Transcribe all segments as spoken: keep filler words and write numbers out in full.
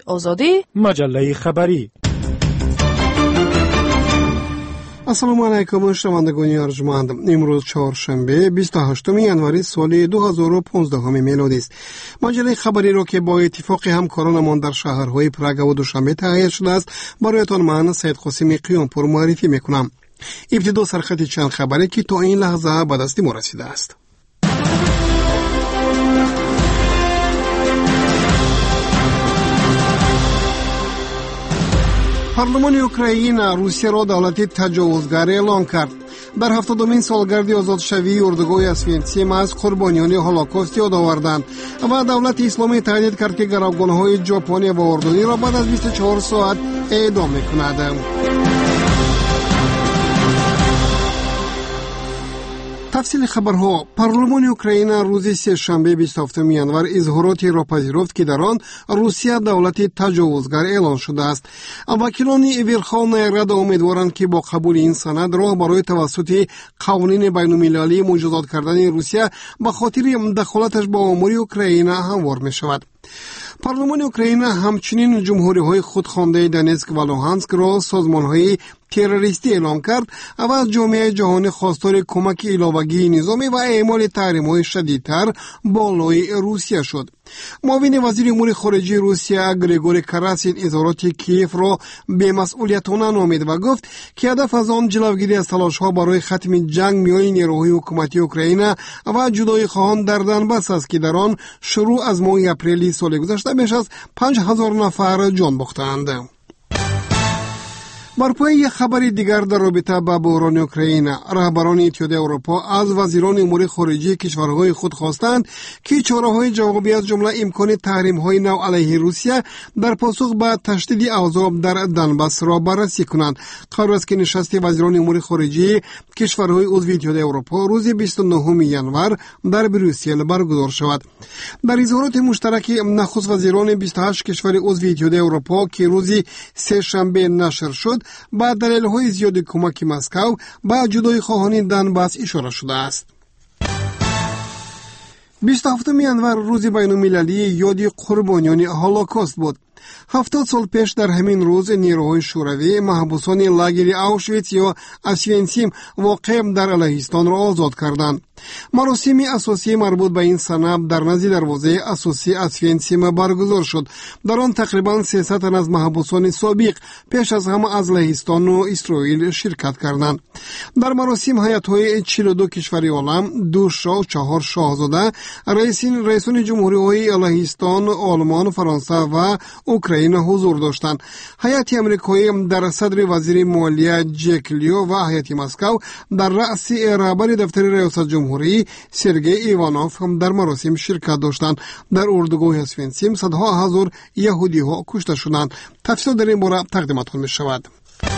آزادی، مجله خبری. السلام علیکم شنوندگان ارجمند. امروز چهارشنبه بیست و هشتم ژانویه سال دو هزار و پانزده میلادی است. مجله خبری را که با اتفاق همکارانمان در شهرهای پراگ و دوشنبه تهیه شده است برایتان من سید قاسم قیامپور معرفی میکنم. ابتدا سرخط چند خبری که تا این لحظه به دست ما رسیده است. پارلمان اوکراین روسیه را دولتی تجاوزگر اعلام کرد. در هفتادمین سالگرد آزادشوی اردوگاه اسوینسیم از قربانیان هولوکاست یاد آوردند و دولت اسلامی تهدید کرد که گروگان‌های ژاپنی و اردنی را بعد از بیست و چهار ساعت اعدام می‌کند. تفصیل خبرها. پارلمان اوکراین روز سه‌شنبه بیست و هفتم ژانویه اظهاراتی را پذیرفت که در آن روسیه دولتی تجاوزگر اعلان شده است. وکیلان ورخوانای رد امیدوارند که با قبول این سند راه برای توسط قوانین بین‌المللی مجازات کردن روسیه به خاطر دخالتش با امور اوکراین هموار می شود. پارلمان اوکراین همچنین جمهوری‌های خودخوانده دونتسک و لوهانسک را سازمان‌های تروریستی اعلام کرد و از جامعه جهانی خواستار کمک علاوه‌ای نظامی و اعمال تحریم‌های شدیدتر بالای روسیه شد. معاون وزیر امور خارجه روسیه گریگوری کراسین اظهارات کیف را بی‌مسئولیتانه نامید و گفت که هدف از آن جلوگیری از تلاش‌ها برای ختم جنگ میان نیروهای حکومتی اوکراین و جدایی خواهان در دنباس است که در آن شروع از ماه اپریل سال گذشته بیش از پنج هزار نفر جان باختند. بر پای یک خبر دیگر در رابطه با بحران اوکراین، رهبران اتحادیه اروپا از وزیران امور خارجه کشورهای خود خواستند که چاره‌های جوابی از جمله امکان تحریم‌های نو علیه روسیه در پاسخ به تشدید اوضاع در دنباس را بررسی کنند. قرار است که نشست وزیران امور خارجه کشورهای عضو اتحادیه اروپا روز بیست و نهم ژانویه در بروکسل برگزار شود. در اظهارات مشترک نخست وزیران بیست و هشت کشور عضو اتحادیه اروپا که روز سه‌شنبه نشر شد با دلایل زیاد کمک مسکو با جدایی خواهان دنباس اشاره شده است. بیست و هفتم ژانویه روز بین‌المللی یاد قربانیان هولوکاست بود. هفتاد سال پیش در همین روز نیروهای شوروی محبوسان لاگر آوشویتس یا اسوینسیم واقع در الهستان را آزاد کردند. مراسم اساسی مربوط به این سند در نزد دروازه اساسی اسوینسیم برگزار شد. در آن تقریبا سیصد تن از محبوسان سابق پیش از همه از لهستان و اسرائیل شرکت کردند. در مراسم هیئت‌های چهل و دو کشور عالم، دو شاه و چهار شاهزاده، رئیسین رئیسان جمهوری‌های لهستان، آلمان، فرانسه و اوکراین حضور داشتند. هیئت آمریکایی در صدر وزیر مالیه جک لیو و هیئت مسکو در رأس رهبر دفتر ریاست جمهوری سرگئی ایوانوف هم در مراسم شرکت داشتند. در اردوگاه اسوینسیم صدها هزار یهودی ها کشته شدند. تفصیل در این باره تقدیمتان می شود.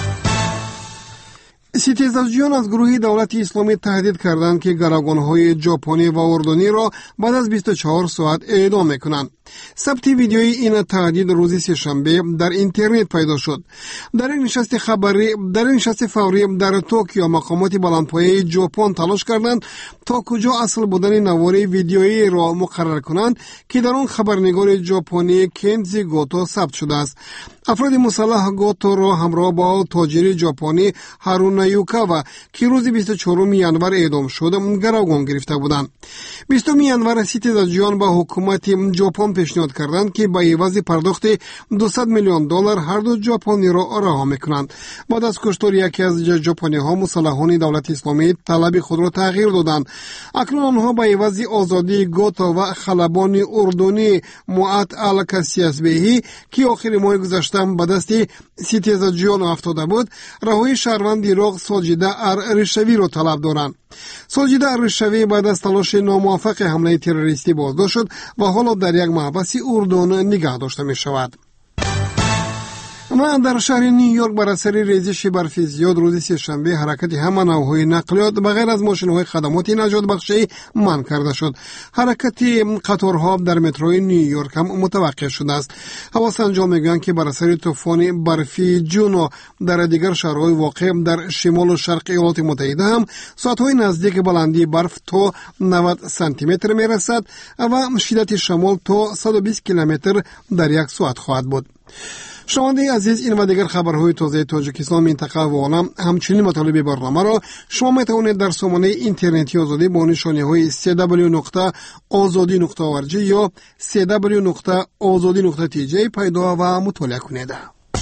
ستیزجویان از گروه دولت اسلامی تهدید کردند که گروگان‌های ژاپنی و اردنی را بعد از بیست و چهار ساعت اعدام می‌کنند. ثبت ویدیوی این تهدید روز سه‌شنبه در اینترنت پیدا شد. در این نشست خبری در این نشست فوری در توکیو مقامات بلندپایه ژاپن تلاش کردند تا کجا اصل بودن نوار ویدیویی را مقرر کنند که در آن خبرنگار ژاپنی کنزی گوتو ثبت شده است. افراد مسلح گوتو را همراه با تاجر ژاپنی هارونا یوکاوا که روز بیست و چهارم ژانویه اعدام شد گروگان گرفته بودند. بیستم ژانویه ستیزجویان با حکومت ژاپن پیشنهاد کردند که با عوض پرداخت دویست میلیون دلار هر دو ژاپنی را رها میکنند. بعد از کشتار یکی از ژاپنی ها مسلحان دولت اسلامی طلب خود را تغییر دادند. اکنون آنها با عوض آزادی گوتو و خلبان اردنی موعد الکسیاسبهی که آخر ماه گذشته به دست ستیزجویان افتاده بود رهایی شهروند عراق ساجده ارشوی را طلب دارند. ساجده ارشوی بعد از تلاش ناموفق حمله تروریستی بازداشت شد و حالا در یک محبس اردن نگاه داشته می شود. اما در شهر نیویورک بر اثر ریزش برف زیاد روز سه‌شنبه حرکت همه نوع‌های نقلیات بغیر از ماشین‌های خدمات نجات بخشی منع کرده شد. حرکت قطارها در متروی نیویورک هم متوقف شده است. هواسنجان میگویند که بر اثر طوفان برفی جونو در دیگر شهرهای واقع در شمال و شرق ایالات متحده هم ساعت‌های نزدیک بلندی برف تا نود سانتی متر میرسد و شدت شمال تا صد و بیست کیلومتر در یک ساعت خواهد بود. شنونده عزیز، این و دیگر خبرهای تازه تاجیکستان، منطقه و عالم همچنین مطالب برنامه را شما میتوانید در سامانه اینترنتی آزادی با نشانه‌های سی دبلیو نقطه آزادی نقطه او آر جی یا سی دبلیو نقطه آزادی نقطه تی جی پیدا و مطالعه کنید.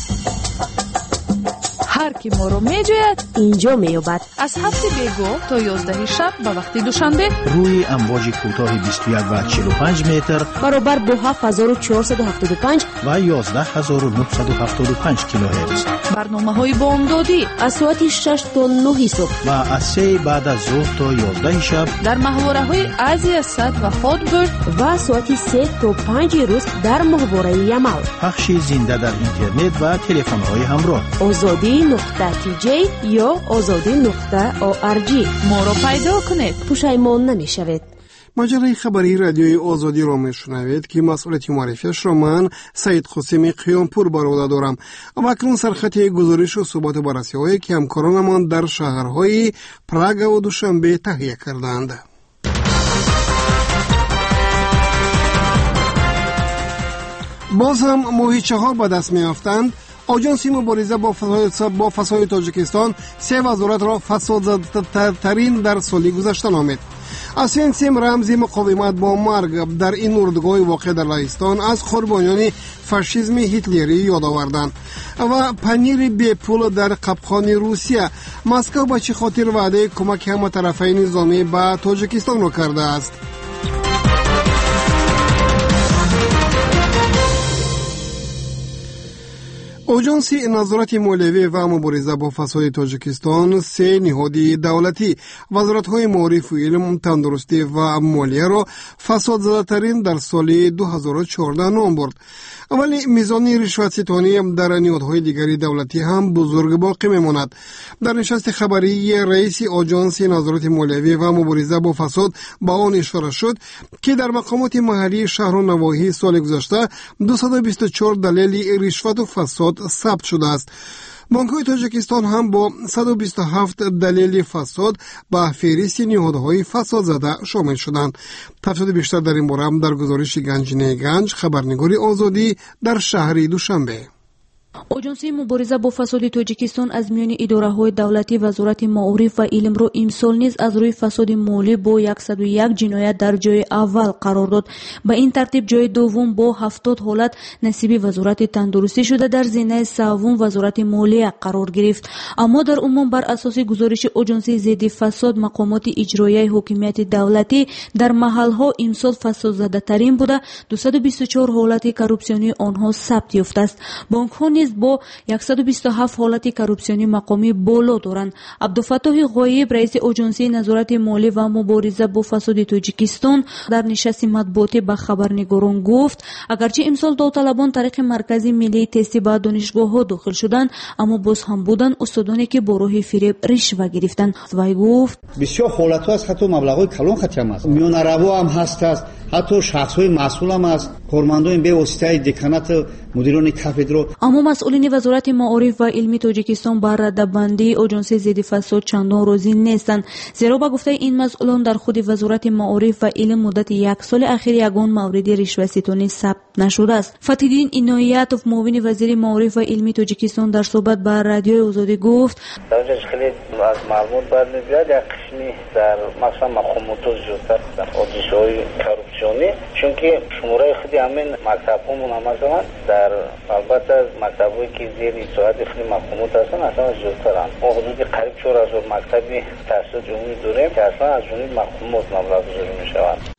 هر کی ما رو میجوید اینجا میابد. از هفت بیگو تا یازده شب به وقت دوشنبه روی امواج کوتاه بیست و یک و چهل و پنج متر برابر با هفت هزار و چهارصد و هفتاد و پنج و یازده هزار و نهصد و هفتاد و پنج کیلوهرتز. برنامه های بامدادی از ساعت شش تا نه صبح و از سه بعد از ظهر تا یازده شب در محوره های ازی صد و هاتبرد و ساعت سه تا پنج روز در محوره یمال. پخش زنده در اینترنت و تلفن های همراه. آزادی نقطه تی جی یا آزادی نقطه او آر جی. ما رو پیدا کنید، پشیمان نمیشوید. مجله خبری رادیوی آزادی را میشنوید که مسئولیت معرفیش را من سید قاسمی قیامپور بر عهده دارم. و اکنون سرخط گزارش و ثبات بررسی هایی که همکارانمان در شهرهای پراگ و دوشنبه تهیه کردند. باز هم ماهیچه ها به دست می یافتند. آژانس مبارزه با فساد با فساد تاجیکستان سه وزارت را فسادزده‌ترین در سال گذشته نامید. اسنسیم رمز مقاومت با مرگ در این اردوگاه واقع در لهستان از قربانیان فاشیسم هیتلری یاد آوردند. و پنیر بی پول در قبخانه روسیه. مسکو به چه خاطر وعده کمک همه طرفین نظامی به تاجیکستان را کرده است؟ آژانس نظارت مالیوی و مبارزه با فساد تاجیکستان سه نهاد دولتی وزارت‌های معارف و علم، تندرستی و مالیه را فسادزده‌ترین در سال دو هزار و چهارده نام برد. ولی میزان رشوت‌ستانی در نهادهای دیگری دولتی هم بزرگ باقی میماند. در نشست خبری رئیس آژانس نظارت مالیوی و مبارزه با فساد با آن اشاره شد که در مقامات محلی شهر و نواحی سال گذشته دویست و بیست و چهار دلیل رشوت و فساد ثبت شده است. بانک‌های تاجیکستان هم با صد و بیست و هفت دلیل فساد به فهرست نهادهای فساد زده شامل شدند. تفصیل بیشتر در این باره هم در گزارش گنجینه گنج خبرنگاری آزادی در شهر دوشنبه. آژانس مبارزه با فساد تاجیکستان از میان اداره‌های دولتی وزارت معارف و علم را امسال نیز از روی فساد مالی با صد و یک جنایت در جای اول قرار داد. به این ترتیب جای دوم با هفتاد حالت نصیب وزارت تندرستی شده، در زینه سوم وزارت مالیه قرار گرفت. اما در عموم بر اساس گزارش آژانس ضد فساد مقامات اجرایی حکومت دولتی در محل‌ها امسال فسادزده‌ترین بوده. دویست و بیست و چهار حالت کروپسیونی آنها ثبت یافته است. بانک‌ها نیز با صد و بیست و هفت حالت کروپسیونی مقامی بالا دارند. عبدالفتاح غایب رئیس آژانس نظارت مالی و مبارزه با فساد تاجیکستان در نشست مطبوعاتی به خبرنگاران گفت اگرچه امسال داوطلبان طریق مرکز ملی تست به دانشگاه‌ها داخل شدند، اما باز هم بودند استادانی که با راه فریب رشوه گرفتند. وی گفت بسیار حالت‌ها از حتی مبلغ‌های کلان ختم است. میان‌رو هم هست است، حتی شخص‌های مسئول هم است، کارمندان به واسطه دکانات مدیران کافدرا. اما مسئولین وزارت معارف و علمی تاجیکستان بر ردبندی آژانس ضد فساد چندان راضی نیستند، زیرا با گفته این مسئولان در خود وزارت معارف و علم مدت یک سال اخیر یگان مورد رشوه‌ستانی ثبت نشده است. فتح‌الدین عنایتوف معاون وزیر معارف و علمی تاجیکستان در صحبت با رادیو آزادی گفت در خیلی از معلومات برمی‌آید یک قسمی در مثلا مقامات زیادتر در حادثه‌های کروپسیونی، چون که شماره خیلی همین مکتب‌هامون هم مثلا در البته از مکتب‌هایی که زیر ساعت خیلی مقامات هستن اصلا زیادترن. ما حدود قریب چهار هزار مکتب تحصیل عمومی داریم که اصلا از جمله مقامات مبلغ گذاری می‌شوند.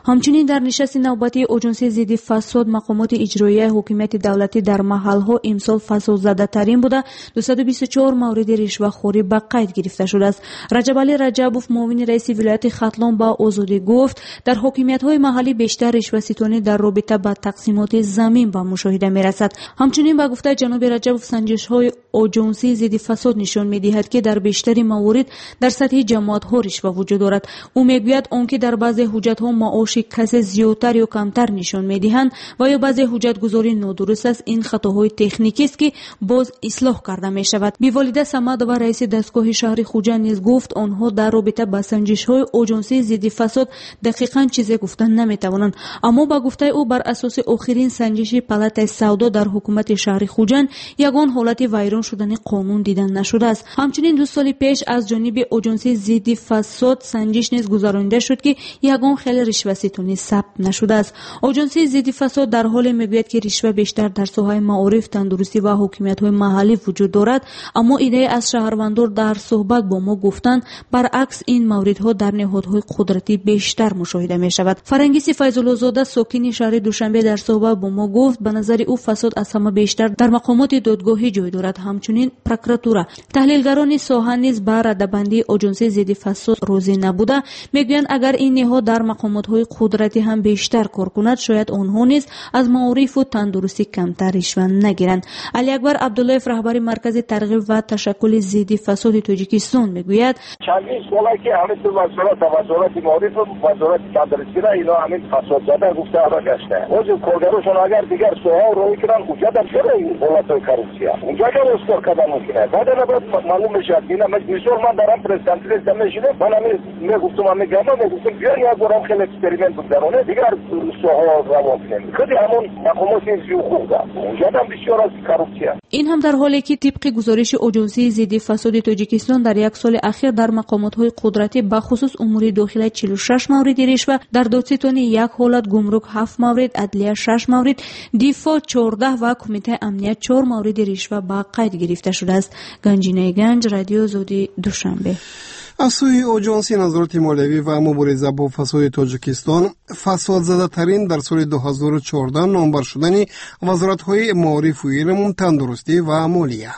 همچنین در نشست نوبتی اجنسی ضد فساد مقامات اجرایی حکومت دولتی در محل‌ها امسال فسادزده‌ترین بوده. دویست و بیست و چهار مورد رشوه‌خوری به قید گرفته شده است. رجب علی رجبوف معاون رئیس ولایت ختلان با آزادی گفت در حکومت‌های محلی بیشتر رشوه‌ستانی در رابطه با تقسیمات زمین به مشاهده می‌رسد. همچنین با گفته جناب رجبوف سنجش‌های اجنسی ضد فساد نشان می‌دهد که در بیشتر موارد در سطح جماعت‌ها رشوه وجود دارد. او می‌گوید آنکه در بعضی حجت‌ها معاش کسی زیادتر یا کمتر نشان می‌دهند و یا بعضی حجت‌گذاری نادرست است، این خطاهای تکنیکی است که باز اصلاح کرده می‌شود. بی‌والده صمدова رئیس دستگاه شهر خوجند نیز گفت آنها در رابطه با سنجش‌های اجنسی ضد فساد دقیقاً چیزی گفتن نمی‌توانند، اما با گفته او بر اساس آخرین سنجش پالاتای سودا در حکومت شهر خوجند یگان حالت ویران شدن قانون دیدن نشده است. همچنین دو سال پیش از جانب اجنسی ضد فساد سنجش نیز گزارنده شد که یگان خیلی رشوه‌ستانی ثبت نشده است. اجنسی ضد فساد در حال میگوید که رشوه بیشتر در ساحه معارف، تندرستی و حکومت‌های محلی وجود دارد، اما ایده از شهروندان در صحبت با ما گفتند برعکس این موردها در نهادهای قدرتی بیشتر مشاهده می شود. فرنگیس فیض‌الله زاده ساکن شهر دوشنبه در صحبت با ما گفت به نظر او فساد از همه بیشتر در مقامات دادگاهی جای دارد. همچنین پروکراتورا تحلیلگران ساحه نیز بر ردبندی اجنسی ضد فساد راضی نبوده. میگویند اگر این نهاد در مقامات‌های قدرتی هم بیشتر کار کند شاید آنها نیز از معارف و تندرستی کمتر رشوه نگیرند. علی اکبر عبداللهیف رهبر مرکز ترغیب و تشکل ضد فساد تاجیکستان میگوید چندین ساله که همین تو وزارت وزارت معارف و وزارت تندرستی را اینا همین فساد زده گفته آقا گشته. اوج کارگرشون اگر دیگر سوها رو میکنن اونجا در چرا این حالتای کروپسیا اونجا که استفاده کردن ممکنه. بعد بعد معلوم میشه اینا مثلا من دارم پرزیدنت نمیشینه من میگفتم من میگم میگفتم بیان یا برام خیلی اکسپریمنت بکنه دیگر سوها روان کنه. خیلی همون مقامات زیو خوبه. اونجا هم بسیار از کروپسیا. این هم در حالی که طبق گزارش اجنسی ضد فساد تاجیکستان در یک سال اخیر در مقامات‌های قدرتی به خصوص امور داخلی چهل و شش مورد رشوه، در دادستانی یک حالت، گمرک هفت مورد، عدلیه شش مورد، دفاع چهارده و کمیته امنیت چهار مورد رشوه به قید گرفته شده است. گنجینه گنج، رادیو آزادی، دوشنبه. از سوی اجنسی نظارت مالیوی و مبارزه با فساد تاجیکستان، فسادزده ترین در سال دو هزار و چهارده نامبر شدن وزارت‌های معارف و علم، تندرستی و مالیه.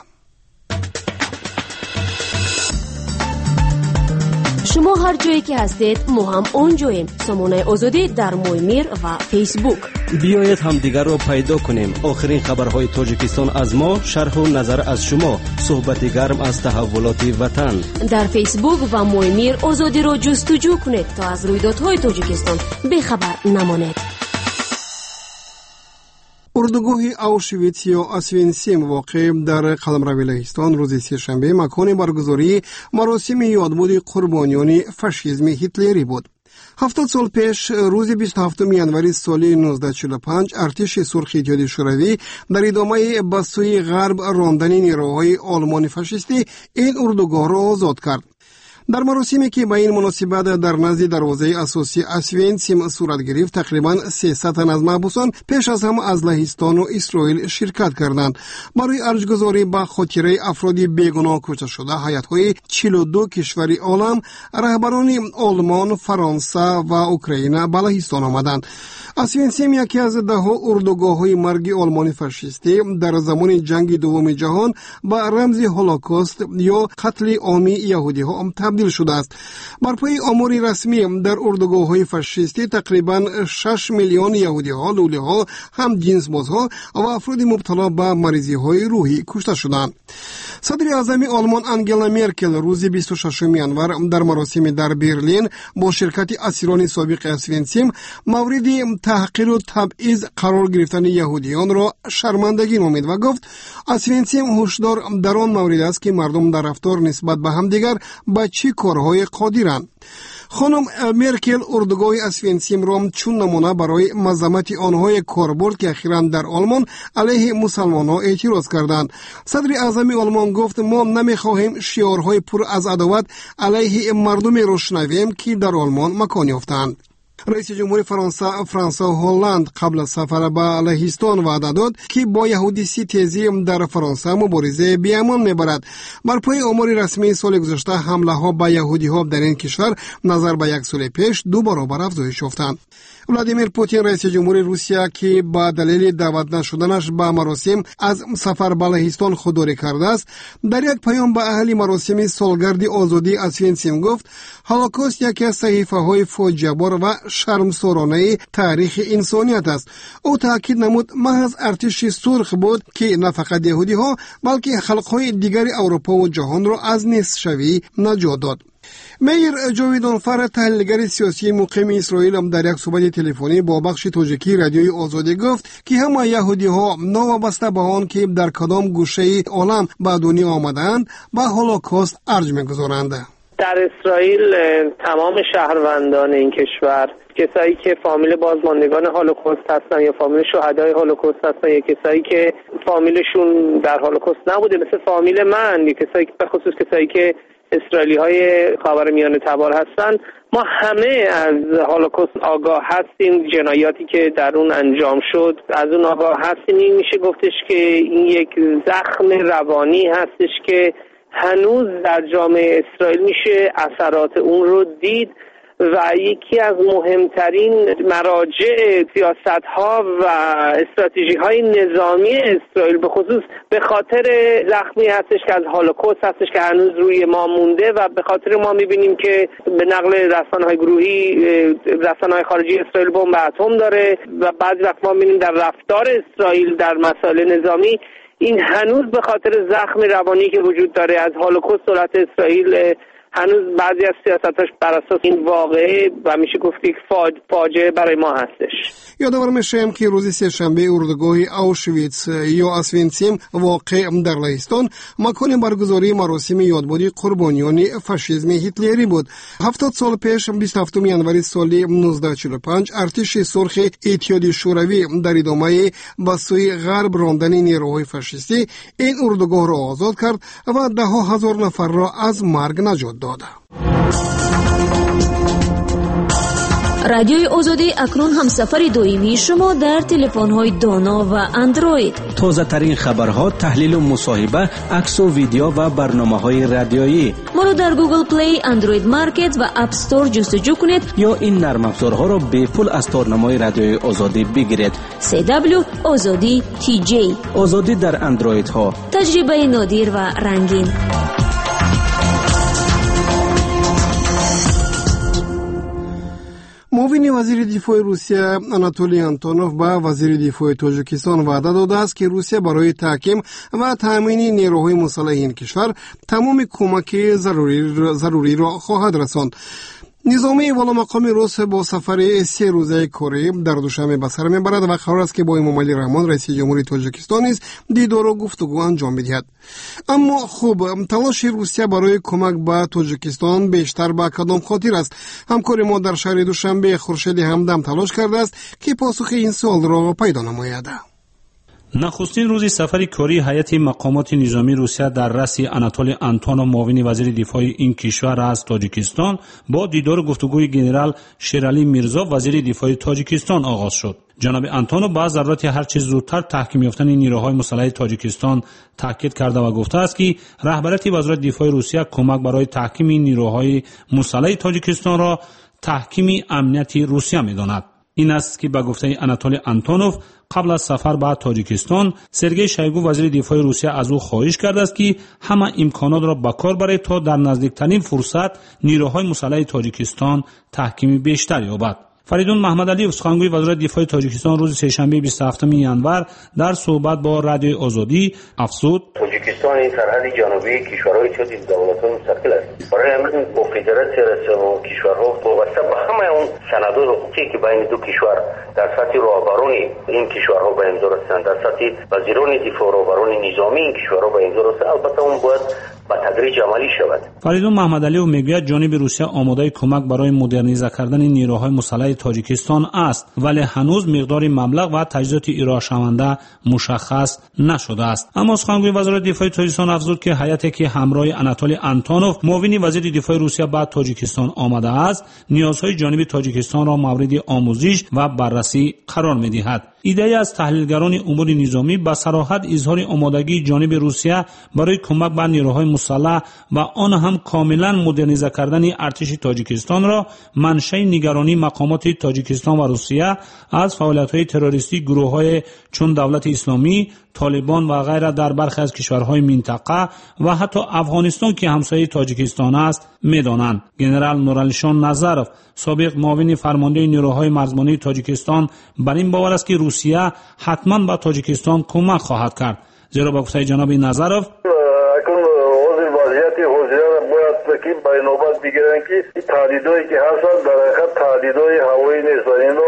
شما هر جایی که هستید ما هم اونجاییم. سامانه آزادی در مویمیر و فیسبوک. بیایید هم دیگر رو پیدا کنیم. آخرین خبرهای تاجیکستان از ما، شرح و نظر از شما، صحبت گرم از تحولات وطن. در فیسبوک و مویمیر آزادی رو جستجو کنید تا از رویدادهای تاجیکستان بیخبر نمانید. اردوگاه اوشویتس یا اسوینسیم واقع در قلمرو لهستان روز سه‌شنبه مکان برگزاری مراسم یادبود قربانیان فاشیسم هیتلری بود. هفتاد سال پیش روز بیست و هفتم ینوری سال نوزده صد و چهل و پنج ارتش سرخ اتحادیه شوروی در ادامه به سوی غرب راندن نیروهای آلمان فاشیستی این اردوگاه را آزاد کرد. در مراسمی که به این مناسبت در نزد دروازه اساسی اسوینسیم صورت گرفت، تقریبا سیصد تن از محبوسان پیش از هم از لهستان و اسرائیل شرکت کردند. برای ارزشگذاری به خاطره افراد بیگناه کشته شده هیئت‌های چهل و دو کشور عالم، رهبران آلمان، فرانسه و اوکراین به لهستان آمدند. اسوینسیم یکی از ده اردوگاه‌های مرگ آلمان فاشیستی در زمان جنگ دوم جهان به رمز هولوکاست یا قتل عامی یهودی‌ها تبدیل شده است. بر پای آمار رسمی در اردوگاه‌های فاشیستی تقریباً شش میلیون یهودی‌ها، لوله‌ها، هم جنسبازها و افراد مبتلا به مریضی‌های روحی کشته شدند. صدر اعظم آلمان انگلا مرکل روز بیست و ششم ینور در مراسم در برلین با شرکت اسیران سابق اسوینسیم مورد تحقیر و تبعیض قرار گرفتن یهودیان را شرمندگی نامید و گفت اسوینسیم هشدار در آن مورد است که مردم در رفتار نسبت به همدیگر به چه کارهای قادرند. خانم مرکل اردوگاه اسوینسیم را چون نمونه برای مذمت آنهای کار برد که اخیراً در آلمان علیه مسلمانان اعتراض کردند. صدر اعظم آلمان گفت ما نمیخواهیم شعارهای پر از عداوت علیه مردم را شنویم که در آلمان مکان یافتند. رئیس جمهور فرانسه فرانسوا هولند قبل از سفر به لهستان وعده داد که با یهودی تیزی در فرانسه مبارزه بیامان میبرد. بر پای آمار رسمی سال گذشته حمله ها به یهودی ها در این کشور نظر به یک سال پیش دو برابر افزایش یافتند. ولادیمیر پوتین رئیس جمهور روسیه که با دلیل دعوت نشدنش به مراسم از سفر به لهستان خودداری کرده است، در یک پیام به اهل مراسم سالگرد آزادی اسوینسیم گفت هولوکاست یکی از صحیفه‌های فاجعه‌بار و شرمسارانه تاریخ انسانیت است. او تاکید نمود محض ارتش سرخ بود که نه فقط یهودی ها بلکه خلق‌های دیگر اروپا و جهان را از نیست‌شوی نجات داد. میر جاویدانفر تحلیلگر سیاسی مقیم اسرائیل هم در یک صحبت تلفنی با بخش تاجیکی رادیوی آزادی گفت که همه یهودی ها نوابسته به آن که در کدام گوشه عالم به دنیا آمدند به هولوکاست ارج می‌گذارند. در اسرائیل تمام شهروندان این کشور، کسایی که فامیل بازماندگان هولوکاست هستن یا فامیل شهدای هولوکاست هستن یا کسایی که فامیلشون در هولوکاست نبوده مثل فامیل من یا کسایی که به خصوص کسایی که اسرائیلی های خاورمیانه تبار هستن، ما همه از هولوکاست آگاه هستیم. جنایاتی که در اون انجام شد از اون آگاه هستیم. این میشه گفتش که این یک زخم روانی هستش که هنوز در جامعه اسرائیل میشه اثرات اون رو دید و یکی از مهمترین مراجع سیاست‌ها و استراتژی‌های نظامی اسرائیل به خصوص به خاطر زخمی هستش که از هولوکاست هستش که هنوز روی ما مونده و به خاطر ما می‌بینیم که به نقل رسانه‌های گروهی رسانه‌های خارجی اسرائیل بمب اتم داره و بعضی وقت ما می‌بینیم در رفتار اسرائیل در مسائل نظامی این هنوز به خاطر زخم روانی که وجود داره از هولوکاست دولت اسرائیل هنوز بعضی از سیاستاش بر اساس این واقعه و میشه گفت یک فاجعه برای ما هستش. یادآور میشم که روز سه‌شنبه اردوگاه آوشویتس یا اسوینسیم واقع در لهستان مکان برگزاری مراسم یادبود قربانیان فاشیسم هیتلری بود. هفتاد سال پیش بیست و هفتم ژانویه سال نوزده چهل و پنج ارتش سرخ اتحادیه شوروی در ادامه به سوی غرب راندن نیروهای فاشیستی این اردوگاه را آزاد کرد و ده ها هزار نفر را از مرگ نجات داد. رادیوی آزادی اکنون هم سفر دویمی شما در تلفن‌های دانا و اندروید. تازه ترین خبرها، تحلیل و مصاحبه، عکس و ویدیو و برنامه‌های رادیویی. ما رو در گوگل پلی، اندروید مارکت و اپ استور جستجو کنید یا این نرم افزارها را به پول از تارنمای رادیوی آزادی بگیرید. سی دبلیو آزادی تی جی. آزادی در اندروید ها. تجربه نادر و رنگین. معاون وزیر دفاع روسیه آناتولی آنتونوف با وزیر دفاع تاجیکستان وعده داده است که روسیه برای تحکیم و تامین نیروهای مسلح این کشور تمام کمک ضروری ضروری را خواهد رساند. نظامی والامقام روس با سفر سه روزه کره در دوشنبه به سر میبرد و قرار است که با امامعلی رحمان رئیس جمهوری تاجیکستان نیز دیدار و گفتگو انجام بدهد. اما خوب تلاش روسیه برای کمک به تاجیکستان بیشتر به کدام خاطر است؟ همکار ما در شهر دوشنبه خورشید همدم تلاش کرده است که پاسخ این سوال را پیدا نماید. نخستین روزی سفر کاری هیئت مقامات نظامی روسیه در رأس آناتولی آنتونوف معاون وزیر دفاع این کشور از تاجیکستان با دیدار و گفتگوی ژنرال شیرعلی میرزا وزیر دفاع تاجیکستان آغاز شد. جناب آنتونوف با ضرورت هر چه زودتر تحکیم یافتن نیروهای مسلح تاجیکستان تاکید کرده و گفته است که رهبری وزارت دفاع روسیه کمک برای تحکیم نیروهای مسلح تاجیکستان را تحکیم امنیت روسیه می‌داند. این است که به گفته آناتولی آنتونوف قبل از سفر به تاجیکستان سرگئی شویگو وزیر دفاع روسیه از او خواهش کرده است که همه امکانات را به کار برای تا در نزدیکترین فرصت نیروهای مسلح تاجیکستان تحکیم بیشتر یابد. فریدون محمدعلی سخنگوی وزارت دفاع تاجیکستان روز سه‌شنبه بیست و هفتم ژانویه در صحبت با رادیو آزادی افزود: تاجیکستان این سرحد جنوبی کشورهای چند دولت‌های مستقل است. برای همین با فدراسیون رسانه کشورها وابسته به همه اون سندهای حقوقی که بین دو کشور در سطح راهبرانی این کشورها به امضا رسیدند، در سطح وزیران دفاع و راهبران نظامی این کشورها به امضا رسیدند، البته اون باید با تدریج عملی شود. فریدون محمدعلی میگوید جانب روسیه آماده کمک برای مدرنیزه کردن نیروهای مسلح علیه تاجیکستان است، ولی هنوز مقدار مبلغ و تجهیزات ارائه شونده مشخص نشده است. اما سخنگوی وزارت دفاع تاجیکستان افزود که هیئتی که همراه آناتولی آنتونوف معاون وزیر دفاع روسیه به تاجیکستان آمده است، نیازهای جانب تاجیکستان را مورد آموزش و بررسی قرار می‌دهد. ایده از تحلیلگران امور نظامی به صراحت اظهار آمادگی جانب روسیه برای کمک به نیروهای مسلح و آن هم کاملا مدرنیزه کردن ارتش تاجیکستان را منشأ نگرانی مقامات تاجیکستان و روسیه از فعالیت‌های تروریستی گروه‌های چون دولت اسلامی، طالبان و غیره در برخی از کشورهای منطقه و حتی افغانستان که همسایه تاجیکستان است می‌دانند. ژنرال نورالشان نظرف، سابق معاون فرمانده نیروهای مرزبانی تاجیکستان، بر این باور است که روسیه حتما به تاجیکستان کمک خواهد کرد. زیرا با گفته جناب نظرف که به نوبت بگیرن که این تهدیدایی که هستن در حقیقت تهدیدای هوایی نیست، اینو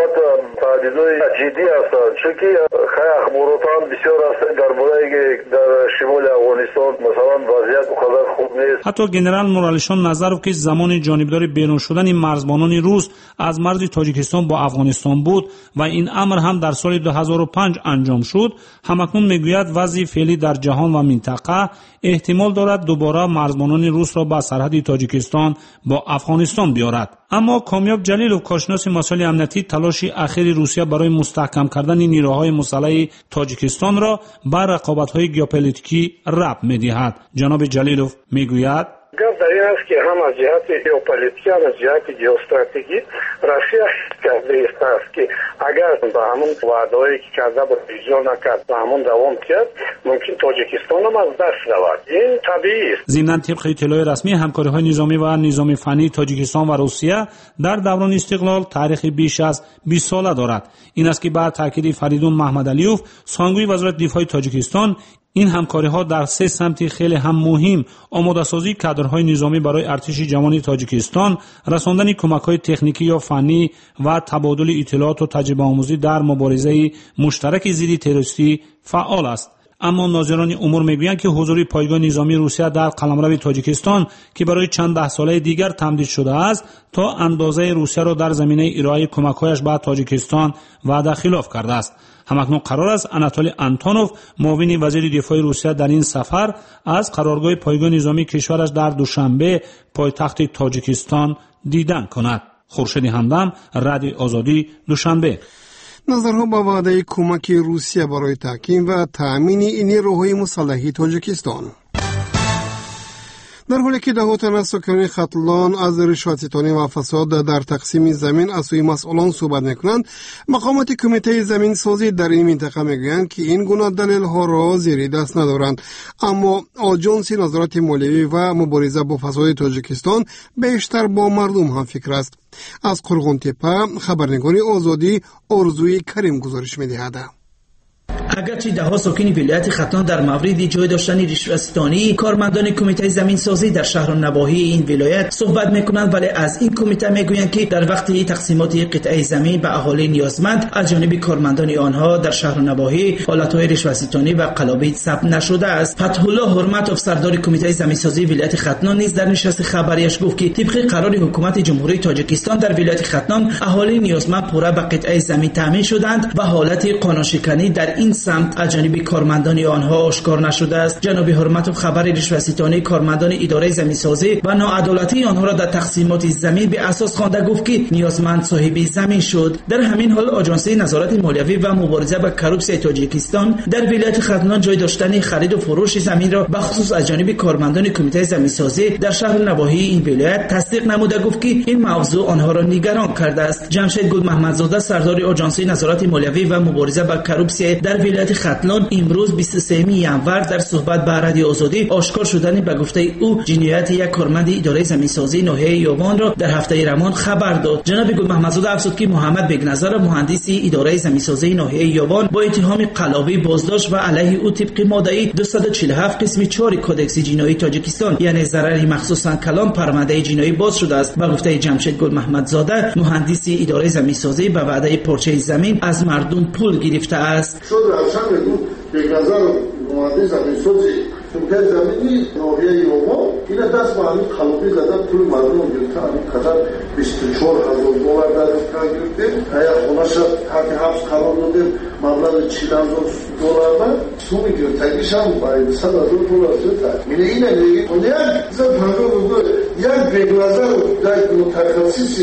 تهدیدای جدی هستند، چون که خیلی اخبارات هم بسیار هستند درباره که در شمال افغانستان مثلا وضعیت بقدر خوب نیست. حتی ژنرال نورالشان نظرف که زمان جانبدار بیرون شدن مرزبانان روس از مرز تاجیکستان با افغانستان بود و این امر هم در سال دو هزار و پنج انجام شد، همکنون میگوید وضع فعلی در جهان و منطقه احتمال دارد دوباره مرزبانان روس را به سرحد تاجیکستان با افغانستان بیارد. اما کامیاب جلیلوف، کارشناس مسائل امنیتی، تلاش اخیر روسیه برای مستحکم کردن نیروهای مسلح تاجیکستان را به رقابت‌های ژئوپلیتیکی ربط می‌دهد. جناب جلیلوف میگوید گپ در این است که هم از جهت ژئوپلیتیکی هم از جهت ژئواستراتژی روسیه کرده است که اگر به همون وعده‌ای که کرده بود اجرا نکرد و همون دوام کرد، ممکن تاجیکستان هم از دست رود. این طبیعی است. ضمناً طبق اطلاع رسمی همکاری‌های نظامی و نظامی فنی تاجیکستان و روسیه در دوران استقلال تاریخ بیش از بیست ساله دارد. این است که بعد تاکید فریدون محمدعلیوف، سخنگوی وزارت دفاع تاجیکستان، این همکاری‌ها در سه سمت خیلی هم مهم: آماده‌سازی کادرهای نظامی برای ارتش جوان تاجیکستان، رساندن کمک‌های تکنیکی یا فنی و تبادل اطلاعات و تجربه آموزی در مبارزه مشترک ضد تروریستی فعال است. اما ناظران امور میگویند که حضور پایگاه نظامی روسیه در قلمرو تاجیکستان که برای چند ده ساله دیگر تمدید شده است، تا اندازه روسیه را در زمینه ارائه کمک‌هایش به تاجیکستان وعده خلاف کرده است. همکنون قرار است آناتولی آنتونوف، معاون وزیر دفاع روسیه، در این سفر از قرارگاه پایگاه نظامی کشورش در دوشنبه پایتخت تاجیکستان دیدن کند. خورشید همدم، رادیو آزادی، دوشنبه. نظرها با وعده کمک روسیه برای تحکیم و تأمین نیروهای مسلح تاجیکستان. در حالی که ده تن از سکان ختلان از رشوت‌ستانی و فساد در تقسیم زمین از سوی مسئولان صحبت میکنند، مقامات کمیته زمین سازی در این منطقه میگویند که این گونه دلیل ها را زیر دست ندارند. اما آژانس نظارت مالیوی و مبارزه با فساد تاجیکستان بیشتر با مردم هم فکر است. از قرغون تپه خبرنگار آزادی آرزوی کریم گزارش میدهد. اگرچه ده ها ساکن ولایت ختلان در مورد جای داشتن رشوه‌ستانی کارمندان کمیته زمین سازی در شهر و نواحی این ولایت صحبت میکنند، ولی از این کمیته میگویند که در وقت تقسیمات قطعه زمین به اهالی نیازمند از جانب کارمندان آنها در شهر و نواحی حالت‌های رشوه‌ستانی و قلابید ثبت نشده است. فتح الله حرمتوف، سردار کمیته زمین سازی ولایت ختلان، نیز در نشست خبریش گفت که طبق قرار حکومت جمهوری تاجیکستان در ولایت ختلان اهالی نیازمند پوره به قطعه زمین تامین شدند و حالت قانون‌شکنی در این سمت از جانب کارمندان آنها آشکار نشده است. جناب حرمتوف خبر رشوه‌ستانی کارمندان اداره زمین‌سازی و ناعدالتی آنها را در تقسیمات زمین به اساس خوانده گفت که نیازمند صاحب زمین شد. در همین حال آژانس نظارت مالیوی و مبارزه با کروپسی تاجیکستان در ولایت ختلان جای داشتن خرید و فروش زمین را به خصوص از جانب کارمندان کمیته زمین‌سازی در شهر و نواحی این ولایت تصدیق نموده گفت که این موضوع آنها را نگران کرده است. جمشید گل محمدزاده، سردار آژانس نظارت مالیوی و مبارزه با کروپسی در ولایت ختلان، امروز بیست و سوم ژانویه در صحبت با رادیو آزادی آشکار شدن به گفته او جنایت یک کارمند اداره زمین‌سازی ناحیه یوان را در هفته رمضان خبر داد. جناب گل محمدزاده افزود که محمد بگنظر، مهندس اداره زمین‌سازی ناحیه یوان، با اتهام قلابی بازداشت و علیه او طبق ماده دویست و چهل و هفت قسم چهار کدکس جنایی تاجیکستان یعنی ضرر مخصوصا کلان پرونده جنایی باز شده است. با گفته جمشید گل محمدزاده، مهندس اداره زمین‌سازی به وعده پارچه زمین از مردم پول گرفته است. یک نظر مهندس زمین‌سازی کمیته زمینی ناحیه یوما اینا دست به همین خلوقی زدن پول مردم گرفتن همین قدر بیست و چهار هزار دلار دریافت کردیم ایا خونش حتی حبس قرار دادیم مبلغ چهل هزار دلار سومی گرفتگیش هم باید صد هزار دلار شد اینه اینه دیگه اون یک زد هنگاه یک بگنظر در متخصصی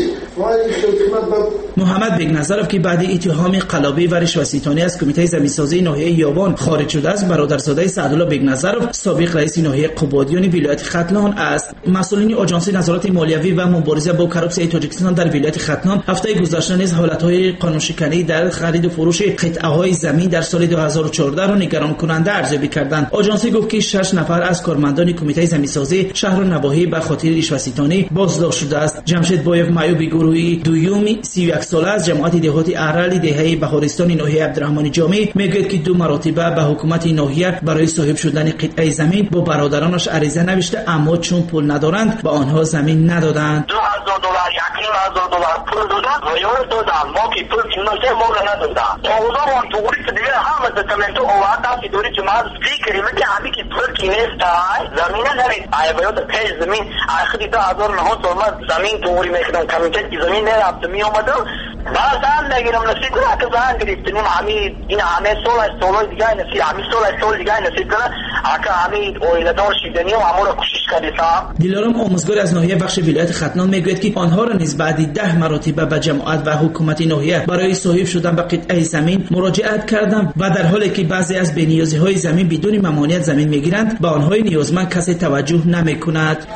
محمد بگنظرов که بعد اتهام قلابی و رشوه‌ستانی از کمیته زمین‌سازی ناحیه یابان خارج شده است، برادرزاده سعدالله بگنظرov سابق رئیس ناحیه قبادیان ولایت ختلان است. مسئولین آژانس نظارت مالیوی و مبارزه با کروپسیون تاجیکستان در ولایت ختلان هفته گذشته نیز حالت‌های قانون‌شکنی در خرید و فروش قطعه‌های زمین در سال دو هزار و چهارده را نگران کننده ارزیابی کردند. آژانس گفت که شش نفر از کارمندان کمیته زمین‌سازی شهر و نواحی به خاطر رشوه‌ستانی بازداشت شده است. جمشید بایف معیوبی گروهی دویومی سی و یک ساله از جماعت دهاتی ارل دهه بهارستان ناحیه عبدالرحمن جامی میگوید که دو مرتبه به حکومت ناحیه برای صاحب شدن قطعه زمین با برادرانش عریضه نوشته، اما چون پول ندارند به آنها زمین ندادند. دو هزار دلار یکیم هزار دلار پول دادن و یور دادن ما که پول چنانچه ما را ندادن اوضاع وان توری که دیگه همه دکمنتو اوضاع که دوری جماعت فکری میگه همی که پول کی نیست زمینه نرید ای باید پیش زمین آخری دو هزار نه سال زمین توری میخدم کمیته زمین نه رفت می اومدم بعد هم نگیرم نصیب کنه که زن گرفتیم همی این همه سال از سال دیگه نصیب همی سال از سال دیگه نصیب کنه اگه همی اویلدار شیدنی و همون کوشش کردیم. دلارام آموزگار از ناحیه بخش ولایت ختلان میگوید که آنها را نیز بعد ده مرتبه به جماعت و حکومت ناحیه برای صاحب شدن به قطعه زمین مراجعت کردند و در حالی که بعضی از بنیازی های زمین بدون ممانعت زمین میگیرند به آنهای نیازمند کسی توجه نمیکند.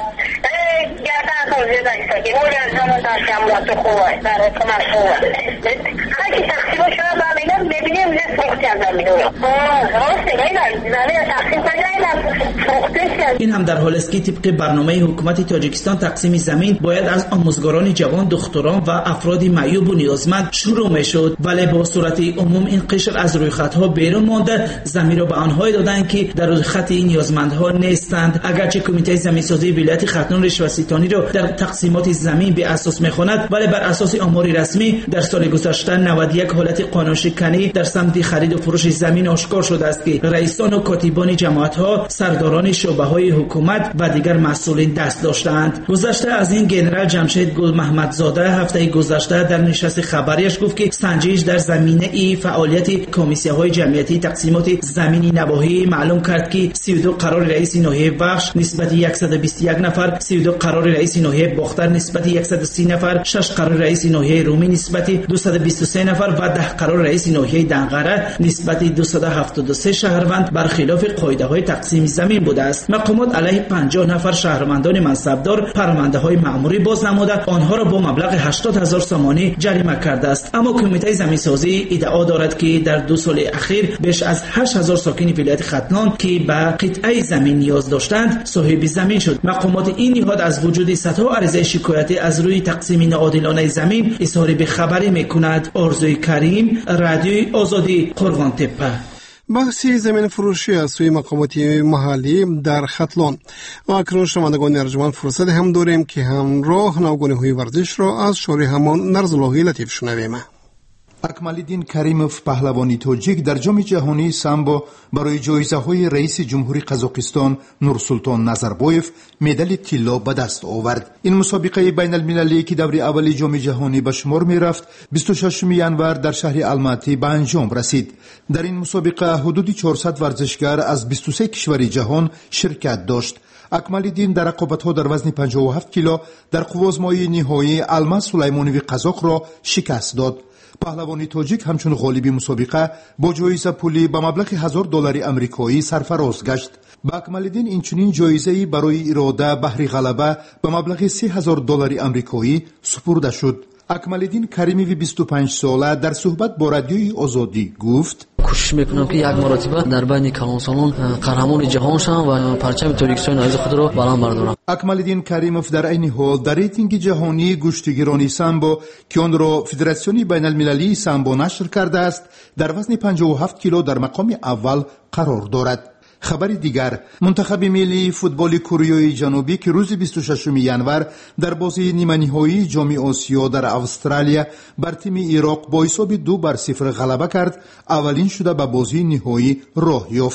این هم در حالی است که طبق برنامه حکومت تاجیکستان تقسیم زمین باید از آموزگاران جوان، دختران و افراد معیوب و نیازمند شروع میشد، ولی با صورت عموم این قشر از روی خطها بیرون مانده، زمین را به آنها دادند که در روی خط این نیازمندها نیستند. اگرچه کمیته زمین‌سازی ولایت ختلان رشوه‌ستانی را در تقسیمات زمین به اساس میخواند، ولی بر اساس آمار رسمی در سال گذشته نود و یک حالت قانون‌شکنی در سمت خرید و فروش زمین آشکار شده است که رئیسان و کاتبان جماعت‌ها، سرداران شعبه‌های حکومت و دیگر مسئولین دست داشتند. گذشته از این گنرال جمشید گل محمدزاده هفته گذشته در نشست خبریش گفت که سنجش در زمینه ای فعالیت کمیسیون‌های جمعیتی تقسیمات زمینی نواحی معلوم کرد که سی و دو قرار رئیس ناحیه بخش نسبت صد و بیست و یک نفر، سی و دو قرار رئیس ناحیه باختر نسبت صد و سی نفر، شش قرار رئیس ناحیه رومی نسبت دویست و بیست و سه نفر و ده قرار رئیس ناحیه دنقره نسبت دویست و هفتاد و سه شهروند برخلاف قاعده‌های تقسیم زمین بوده است. مقامات علیه پنجاه نفر شهروندان منصبدار پرونده‌های مأموری باز نموده، آنها را با مبلغ هشتاد هزار سامانی جریمه کرده است. اما کمیته زمین‌سازی ادعا دارد که در دو سال اخیر بیش از هشت هزار ساکن ولایت ختلان که به قطعه زمین نیاز داشتند صاحب زمین شد. مقامات این نهاد از وجود صدها عریضه شکایتی از روی تقسیم ناعادلانه زمین اظهار بی‌خبری می‌کند. آرزوی کریم، رادیوی آزادی، قرغان تپه. بحث زمین فروشی از سوی مقامات محلی در ختلان و اکنون شنوندگان ارجمند فرصت هم داریم که همراه نوگانه‌های ورزش را از شاری همان نرزاللهی لطیف شنویم. اکمالالدین کریموف پهلوانی تاجیک در جام جهانی سامبو برای جایزه‌های رئیس جمهوری قزاقستان نورسولطان نظربایف مدال طلا به دست آورد. این مسابقه بین المللی که دور اول جام جهانی به شمار می‌رفت بیست و ششم ژانویه در شهر الماتی به انجام رسید. در این مسابقه حدود چهارصد ورزشکار از بیست و سه کشور جهان شرکت داشت. اکمالالدین در رقابت‌ها در وزن پنجاه و هفت کیلو در قوزمایی نهایی الماس سلیمانوی قزاق را شکست داد. پهلوانی تاجیک همچون غالب مسابقه با جایزه پولی به مبلغ هزار دلار آمریکایی سرفراز گشت. با اکمالالدین این چنین جایزه‌ای برای اراده بهر غلبه به مبلغ سه هزار دلار آمریکایی سپرده شد. اکمالالدین کریمی بیست و پنج ساله در صحبت با رادیوی آزادی گفت: کوشش میکنم که یک مرتبه در بین کلانسالان قهرمان جهان شوم و پرچم تاجیکستان از خود را بلند بردارم. اکمالالدین کریموف در این حال در ریتینگ جهانی گشتگیرانی سامبو که آن را فدراسیون بین المللی سامبو نشر کرده است در وزن پنجاه و هفت کیلو در مقام اول قرار دارد. خبر دیگر، منتخب ملی فوتبال کره جنوبی که روز بیست و ششم ژانویه در بازی نیمه نهایی جام آسیا در استرالیا بر تیم عراق با حساب دو بر صفر غلبه کرد، اولین شده به بازی نهایی راه یافت.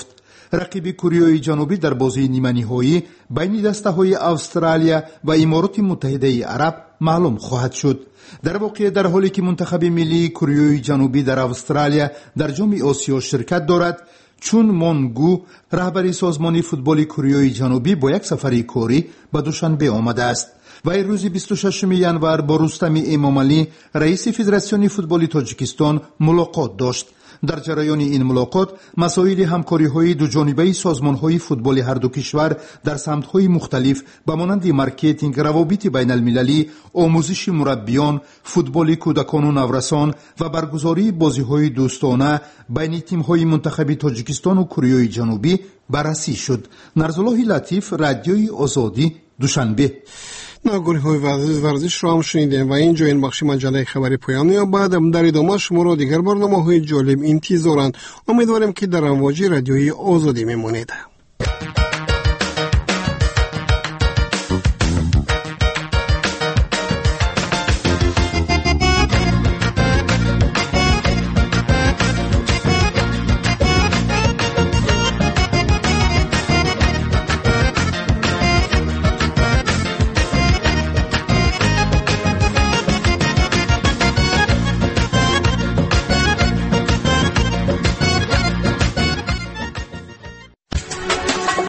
رقیب کره جنوبی در بازی نیمه نهایی بین دسته‌های استرالیا و امارات متحده عرب معلوم خواهد شد. در واقع در حالی که منتخب ملی کره جنوبی در استرالیا در جام آسیا شرکت دارد، چون مونگو رهبر سازمان فوتبال کره جنوبی با یک سفر کاری به دوشنبه آمده است و روز بیست و ششم ژانویه با رستم امامعلی رئیس فدراسیون فوتبال تاجیکستان ملاقات داشت. در جریان این ملاقات مسائل همکاری‌های دوجانبه سازمان‌های فوتبال هر دو کشور در سمت‌های مختلف به مانند مارکتینگ، روابط بین‌المللی، آموزش مربیان، فوتبال کودکان و نورسان و برگزاری بازی‌های دوستانه بین تیم‌های منتخب تاجیکستان و کره جنوبی بررسی شد. نرزالله لطیف، رادیوی آزادی، دوشنبه. ناگلی های ورزش را هم شنیدیم و اینجا این بخش مجله خبری پایان می‌یابد. در ادامه شما را دیگر برنامه‌های جالب انتظارند. امیدواریم که در امواج رادیوی آزادی میمونید.